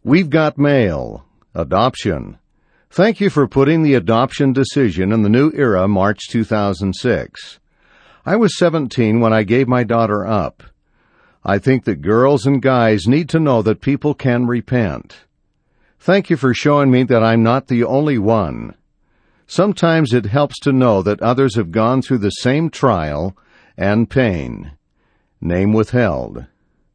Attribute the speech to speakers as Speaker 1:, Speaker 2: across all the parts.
Speaker 1: We've got mail. Adoption. Thank you for putting the adoption decision in the New Era, March 2006. I was 17 when I gave my daughter up. I think that girls and guys need to know that people can repent. Thank you for showing me that I'm not the only one. Sometimes it helps to know that others have gone through the same trial and pain. Name withheld.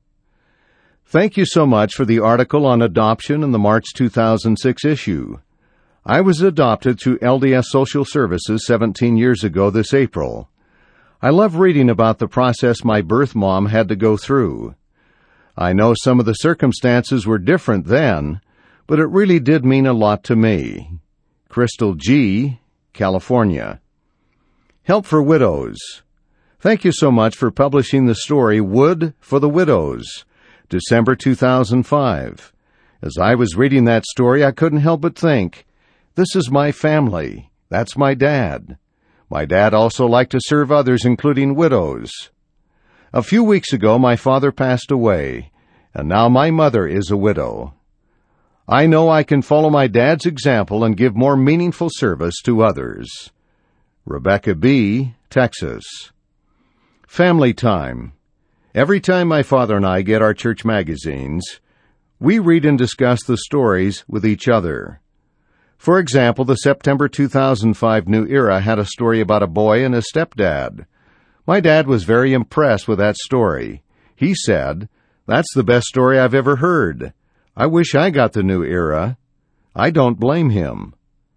Speaker 1: Thank you so much for the article on adoption in the March 2006 issue. I was adopted through LDS Social Services 17 years ago this April. I love reading about the process my birth mom had to go through. I know some of the circumstances were different then, but it really did mean a lot to me. Crystal G., California. Help for Widows. Thank you so much for publishing the story Wood for the Widows, December 2005. As I was reading that story, I couldn't help but think, this is my family. That's my dad. My dad also liked to serve others, including widows. A few weeks ago, my father passed away, and now my mother is a widow. I know I can follow my dad's example and give more meaningful service to others. Rebecca B., Texas. Family time. Every time my father and I get our church magazines, we read and discuss the stories with each other. For example, the September 2005 New Era had a story about a boy and his stepdad. My dad was very impressed with that story. He said, "That's the best story I've ever heard. I wish I got the New Era." I don't blame him.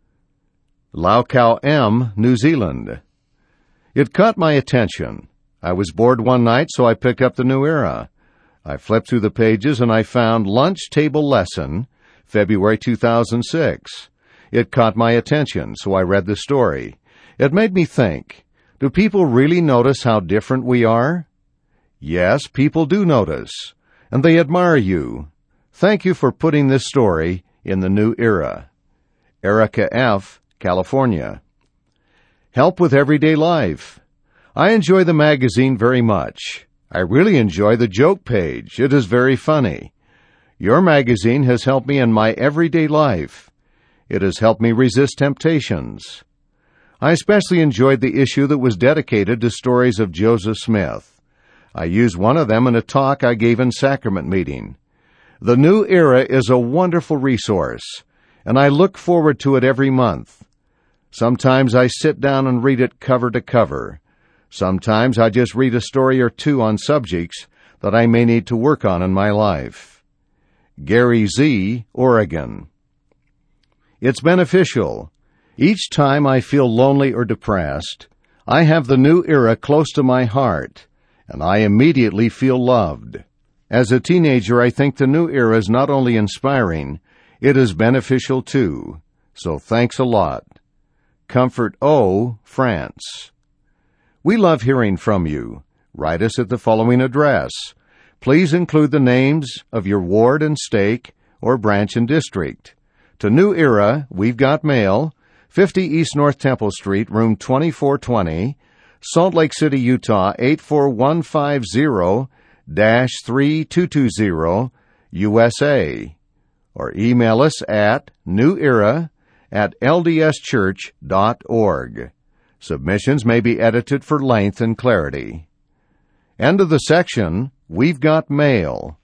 Speaker 1: Lau Kau M., New Zealand. It caught my attention. I was bored one night, so I picked up the New Era. I flipped through the pages and I found Lunch Table Lesson, February 2006. It caught my attention, so I read the story. It made me think, do people really notice how different we are? Yes, people do notice, and they admire you. Thank you for putting this story in the New Era. Erica F., California. Help with everyday life. I enjoy the magazine very much. I really enjoy the joke page. It is very funny. Your magazine has helped me in my everyday life. It has helped me resist temptations. I especially enjoyed the issue that was dedicated to stories of Joseph Smith. I used one of them in a talk I gave in Sacrament Meeting. The New Era is a wonderful resource, and I look forward to it every month. Sometimes I sit down and read it cover to cover. Sometimes I just read a story or two on subjects that I may need to work on in my life. Gary Z., Oregon. It's beneficial. Each time I feel lonely or depressed, I have the New Era close to my heart, and I immediately feel loved. As a teenager, I think the New Era is not only inspiring, it is beneficial too. So thanks a lot. Comfort O., France. We love hearing from you. Write us at the following address. Please include the names of your ward and stake or branch and district. To New Era, We've Got Mail, 50 East North Temple Street, room 2420, Salt Lake City, Utah, 84150-3220, USA. Or email us at newera@ldschurch.org. Submissions may be edited for length and clarity. End of the section, We've Got Mail.